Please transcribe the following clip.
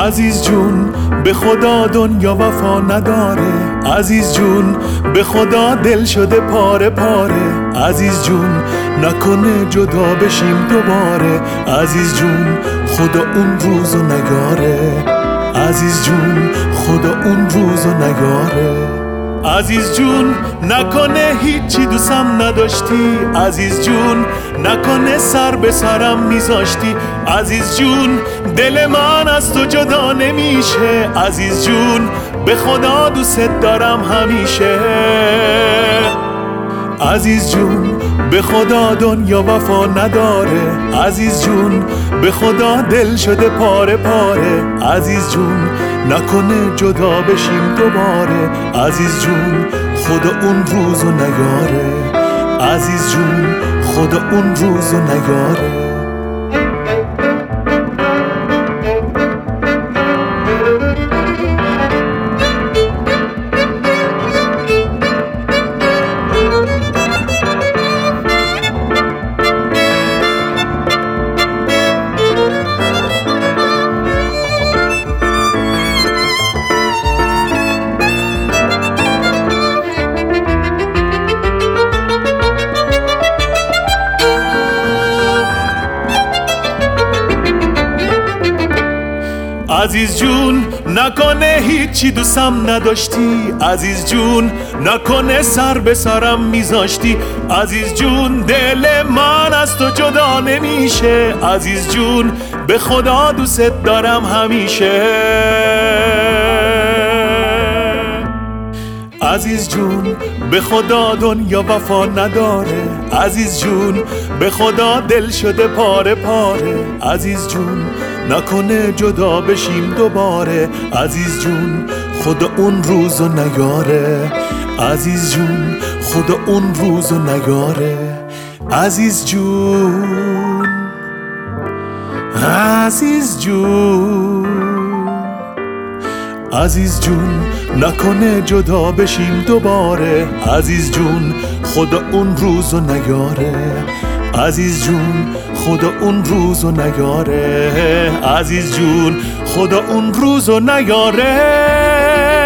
عزیز جون به خدا دنیا وفا نداره، عزیز جون به خدا دل شده پاره پاره، عزیز جون نکنه جدا بشیم دوباره، عزیز جون خدا اون روزو نگاره، عزیز جون خدا اون روزو نگاره. عزیز جون نکنه هیچی دوستم نداشتی، عزیز جون نکنه سر به سرم میذاشتی، عزیز جون دل من از تو جدا نمیشه، عزیز جون به خدا دوست دارم همیشه. عزیز جون به خدا دنیا وفا نداره، عزیز جون به خدا دل شده پاره پاره، عزیز جون نکنه جدا بشیم دوباره، عزیز جون خدا اون روزو نگاره، عزیز جون خدا اون روزو نگاره. عزیز جون نکنه هیچی دوستم نداشتی، عزیز جون نکنه سر به سرم میذاشتی، عزیز جون دل من از تو جدا نمیشه، عزیز جون به خدا دوست دارم همیشه. عزیز جون به خدا دنیا وفا نداره، عزیز جون به خدا دل شده پاره پاره، عزیز جون نکنه جدا بشیم دوباره، عزیز جون خدا اون روزو نگاره، عزیز جون خدا اون روزو نگاره. عزیز جون عزیز جون عزیز جون نکنه جدا بشیم دوباره، عزیز جون خدا اون روزو نگاره، عزیز جون خدا اون روزو نگاره، عزیز جون خدا اون روزو نگاره.